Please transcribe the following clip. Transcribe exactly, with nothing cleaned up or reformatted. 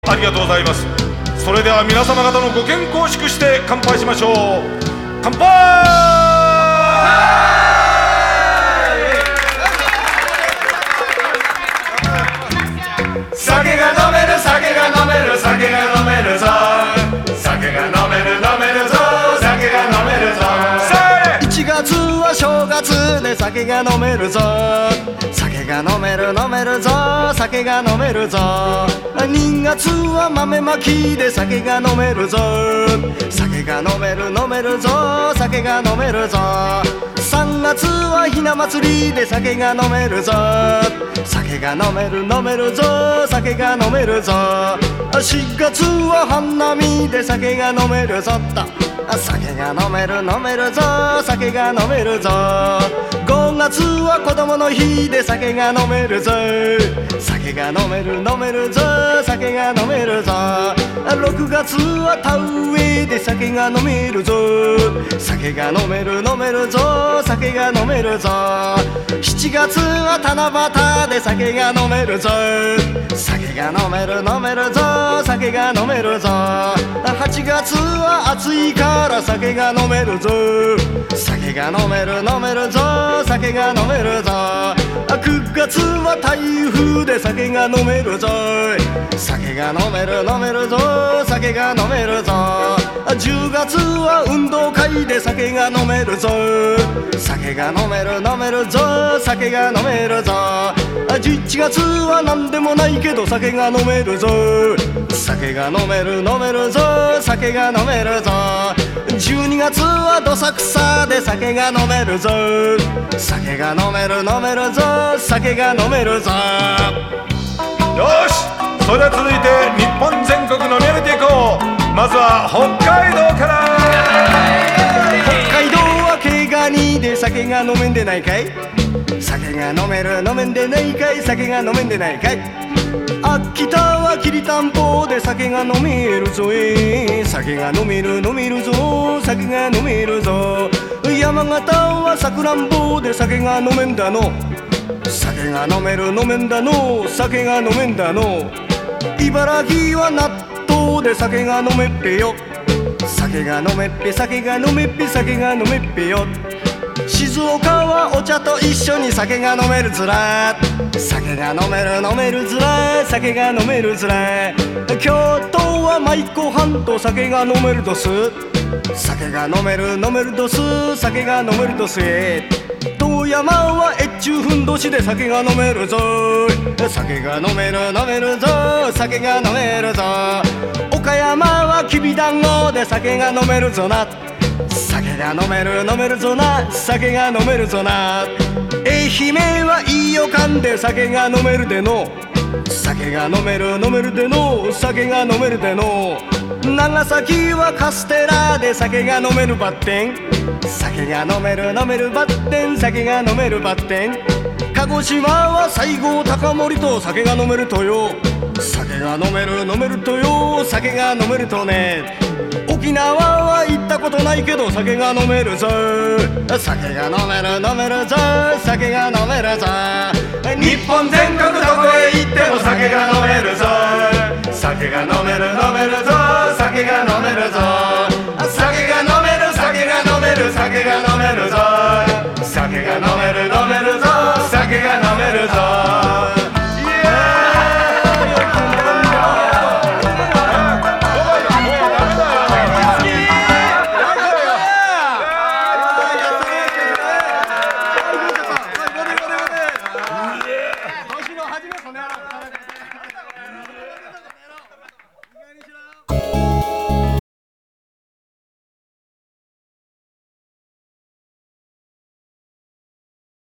ありがとうございます。それでは皆様方のご健康を祝して乾杯しましょう。乾杯。 酒が飲める酒が飲める酒が飲めるぞ、酒が飲める飲めるぞ、酒が飲めるぞ。 いちがつは正月で酒が飲めるぞ、酒が飲める飲めるぞ、酒が飲めるぞ。にがつは豆まきで酒が飲めるぞ、酒が飲める飲めるぞ、酒が飲めるぞ。さんがつはひな祭りで酒が飲めるぞ、酒が飲める飲めるぞ、酒が飲めるぞ。しがつは花見で酒が飲めるぞっと、酒が飲める飲めるぞ、酒が飲めるぞ。ごがつは子供の日で酒が飲めるぞ、酒が飲める飲めるぞ、酒が飲めるぞ。ろくがつは田植えで酒が飲めるぞ、酒が飲める飲めるぞ、酒が飲めるぞ。しちがつは七夕で酒が飲めるぞ、酒が飲める飲めるぞ、酒が飲めるぞ。はちがつは暑いから酒が飲めるぞ、酒が飲める飲めるぞ、酒が飲めるぞ。くがつは台風で酒が飲めるぞ、酒が飲める飲めるぞ、酒が飲めるぞ。じゅうがつは運動会で酒が飲めるぞ、酒が飲める飲めるぞ、酒が飲めるぞ。じゅういちがつはなんでもないけど酒が飲めるぞ、酒が飲める飲めるぞ、酒が飲めるぞ。じゅうにがつはどさくさで酒が飲めるぞ、酒が飲める飲めるぞ、酒が飲めるぞ。 よし、それでは続いて日本全国飲み上げていこう。まずは北海道から。 北海道は毛ガニで酒が飲めんでないかい、酒が飲める飲めんでないかい、酒が飲めんでないかい。秋田はきりたんぽで酒が飲めるぞえ、酒が飲める飲めるぞ、酒が飲めるぞ。山形はさくらんぼで酒が飲めんだの、酒が飲める飲めんだの、酒が飲めんだの。茨城は納豆で酒が飲めっぺよ、酒が飲めっぺ、酒が飲めっぺ、酒が飲めっぺよ。静岡はお茶と一緒に酒が飲めるずら、酒が飲める飲めるずら、酒が飲めるずら。京都は舞妓飯と酒が飲めるどす、酒が飲める飲めるどす、酒が飲めるどすえ。富山は越中ふんどしで酒が飲めるぞ、酒が飲める飲めるぞ、酒が飲めるぞ。岡山はきびだんごで酒が飲めるぞな、酒が飲める飲めるぞな、酒が飲めるぞな。愛媛はいいよかんで酒が飲めるでの、酒が飲める飲めるでの、酒が飲めるでの。長崎はカステラで酒が飲めるばってん、酒が飲める飲めるばってん、酒が飲めるばってん。鹿児島は西郷隆盛と酒が飲めるとよ、酒が飲める飲めるとよ、酒が飲めるとね。沖縄は行ったことないけど酒が飲めるぞ、酒が飲める飲めるぞ、酒が飲めるぞ。 日本全国どこへ行っても酒が飲めるぞ、酒が飲める飲めるぞ、酒が飲めるぞ。酒が飲める酒が飲める酒が飲めるぞ、酒が飲める飲めるぞ、酒が飲めるぞ。 年の初めそのやら